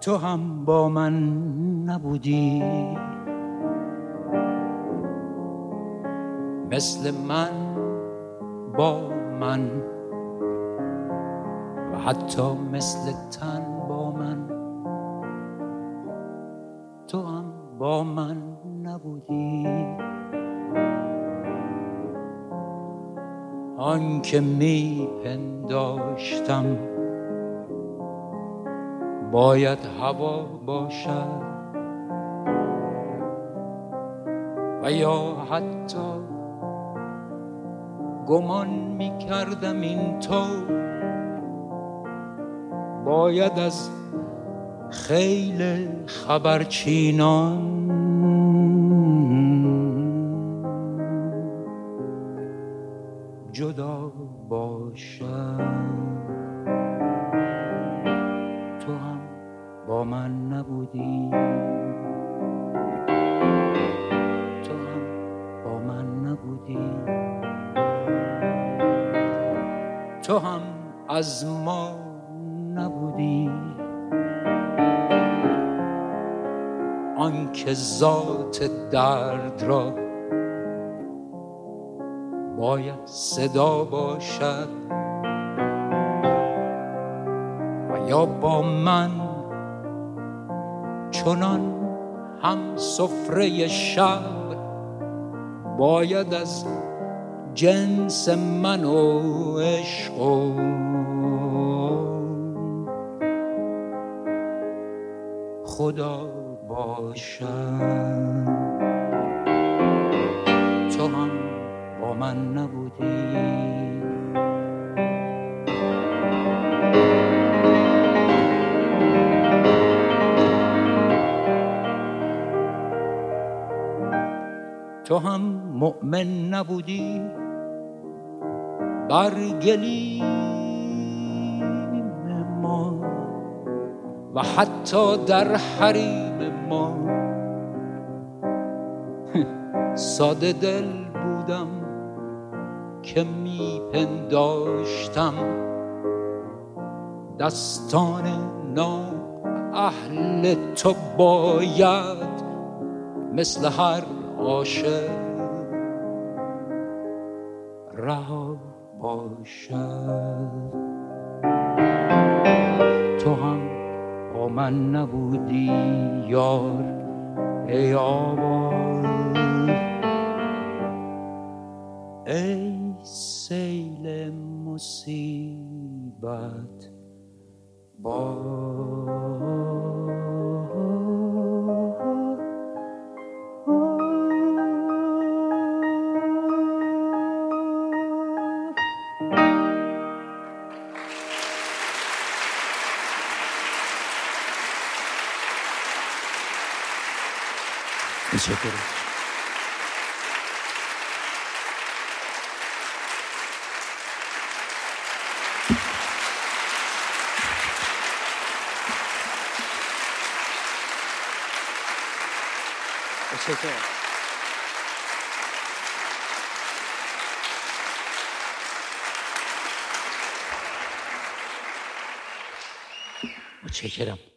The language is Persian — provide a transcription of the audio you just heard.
تو هم با من نبودی، مثل من با من و حتی مثل تن با من. تو هم با من نبودی، آن که می پنداشتم باید هوا باشد و یا حتی گمان می کردم این طور باید از خیل خبرچینان جدا باشم. تو هم با من نبودی، تو هم با من نبودی، تو هم از ما نبودی، آن که ذات درد را باید صدا باشد و یا با من چنان هم سفره شب باید از جنس من و عشق و خدا باشد. تو هم با من نبودی، تو هم مؤمن نبودی بر گلیم ما و حتی در حریم ما. ساده دل بودم که می پنداشتم دستان نااهل تو باید مثل هر عاشق رها باشد. تو هم با من نبودی یار ای آواز، ای سیل مصیبت متشکرم. متشکرم.